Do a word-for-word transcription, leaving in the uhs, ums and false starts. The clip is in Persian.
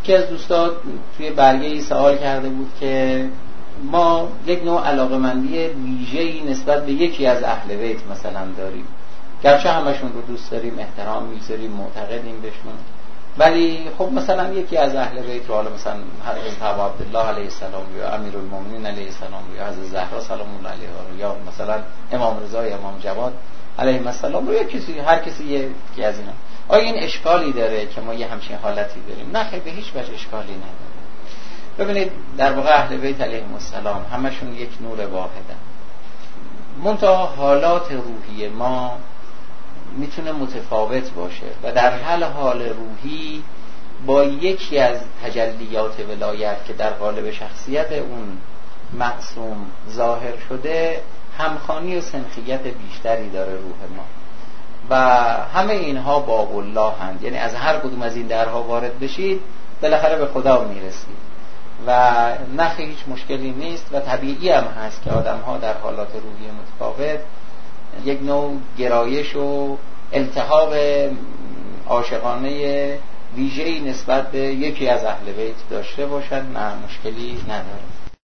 که از دوستان توی برگه سوال کرده بود که ما یک نوع علاقمندی ویژه‌ای نسبت به یکی از اهل بیت مثلا داریم، گرچه همشون رو دوست داریم، احترام می‌ذاریم، معتقدیم بهشون، ولی خب مثلا یکی از اهل بیت رو، حالا مثلا حضرت ابا عبدالله علیه السلام یا امیرالمومنین علیه السلام یا حضرت زهرا سلام الله علیها یا مثلا امام رضا یا امام جواد علیهم السلام رو، یا کسی، هر کسی یکی از اینا، آیا این اشکالی داره که ما یه همچین حالتی داریم؟ نه خیر، به هیچ وجه اشکالی نداره. ببینید در واقع اهل بیت علیهم السلام همشون یک نور واحدن، منتها حالات روحی ما میتونه متفاوت باشه و در هر حال روحی با یکی از تجلیات ولایت که در قالب شخصیت اون معصوم ظاهر شده همخوانی و سنخیت بیشتری داره روح ما و همه اینها باب الله هست، یعنی از هر کدوم از این درها وارد بشید بالاخره به خدا میرسید و نخ هیچ مشکلی نیست و طبیعی هم هست که آدم ها در حالات روحی متفاوت یک نوع گرایش و التهاب عاشقانه ویژه‌ای نسبت به یکی از اهل بیت داشته باشند. نه مشکلی نداره.